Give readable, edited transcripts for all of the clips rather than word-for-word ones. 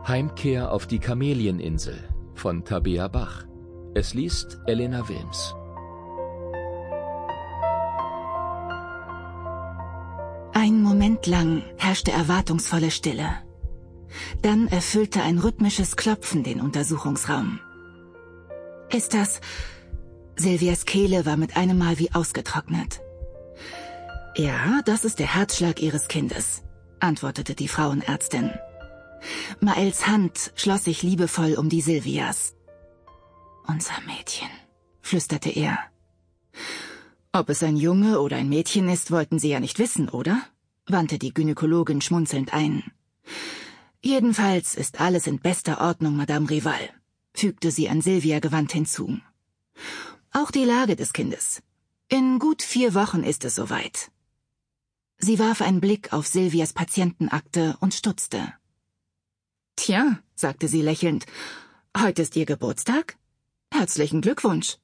Heimkehr auf die Kamelieninsel von Tabea Bach. Es liest Elena Wilms. Einen Moment lang herrschte erwartungsvolle Stille. Dann erfüllte ein rhythmisches Klopfen den Untersuchungsraum. »Ist das...« Silvias Kehle war mit einem Mal wie ausgetrocknet. »Ja, das ist der Herzschlag Ihres Kindes«, antwortete die Frauenärztin. Maels Hand schloss sich liebevoll um die Silvias. »Unser Mädchen«, flüsterte er. »Ob es ein Junge oder ein Mädchen ist, wollten Sie ja nicht wissen, oder?«, wandte die Gynäkologin schmunzelnd ein. »Jedenfalls ist alles in bester Ordnung, Madame Rival«, fügte sie an Silvia gewandt hinzu. »Auch die Lage des Kindes. In gut 4 Wochen ist es soweit.« Sie warf einen Blick auf Silvias Patientenakte und stutzte. »Tja«, sagte sie lächelnd, »heute ist Ihr Geburtstag? Herzlichen Glückwunsch.«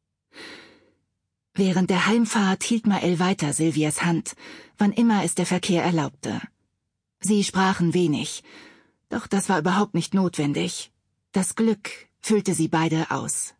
Während der Heimfahrt hielt Mael weiter Silvias Hand, wann immer es der Verkehr erlaubte. Sie sprachen wenig, doch das war überhaupt nicht notwendig. Das Glück füllte sie beide aus.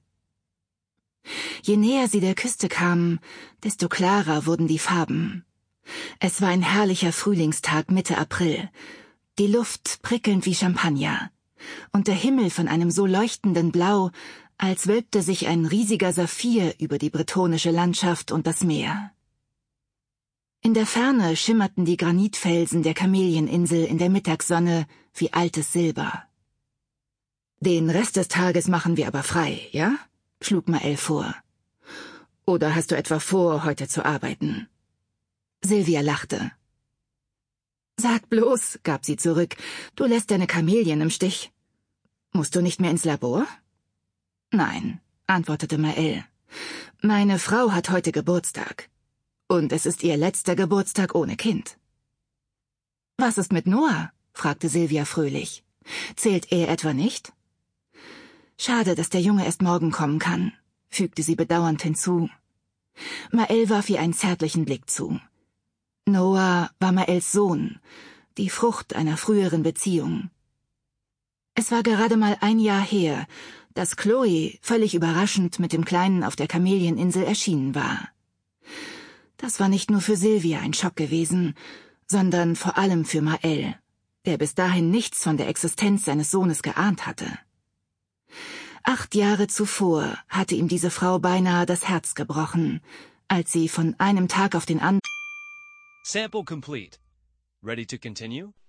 Je näher sie der Küste kamen, desto klarer wurden die Farben. Es war ein herrlicher Frühlingstag Mitte April, die Luft prickelnd wie Champagner, und der Himmel von einem so leuchtenden Blau, als wölbte sich ein riesiger Saphir über die bretonische Landschaft und das Meer. In der Ferne schimmerten die Granitfelsen der Kamelieninsel in der Mittagssonne wie altes Silber. »Den Rest des Tages machen wir aber frei, ja?«, schlug Mael vor. »Oder hast du etwa vor, heute zu arbeiten?« Silvia lachte. »Sag bloß«, gab sie zurück, »du lässt deine Kamelien im Stich. Musst du nicht mehr ins Labor?« »Nein«, antwortete Mael. »Meine Frau hat heute Geburtstag. Und es ist ihr letzter Geburtstag ohne Kind.« »Was ist mit Noah?«, fragte Silvia fröhlich. »Zählt er etwa nicht?« »Schade, dass der Junge erst morgen kommen kann«, fügte sie bedauernd hinzu. Mael warf ihr einen zärtlichen Blick zu. Noah war Maels Sohn, die Frucht einer früheren Beziehung. Es war gerade mal 1 Jahr her, dass Chloe völlig überraschend mit dem Kleinen auf der Kamelieninsel erschienen war. Das war nicht nur für Silvia ein Schock gewesen, sondern vor allem für Mael, der bis dahin nichts von der Existenz seines Sohnes geahnt hatte. 8 Jahre zuvor hatte ihm diese Frau beinahe das Herz gebrochen, als sie von einem Tag auf den anderen... Sample complete. Ready to continue?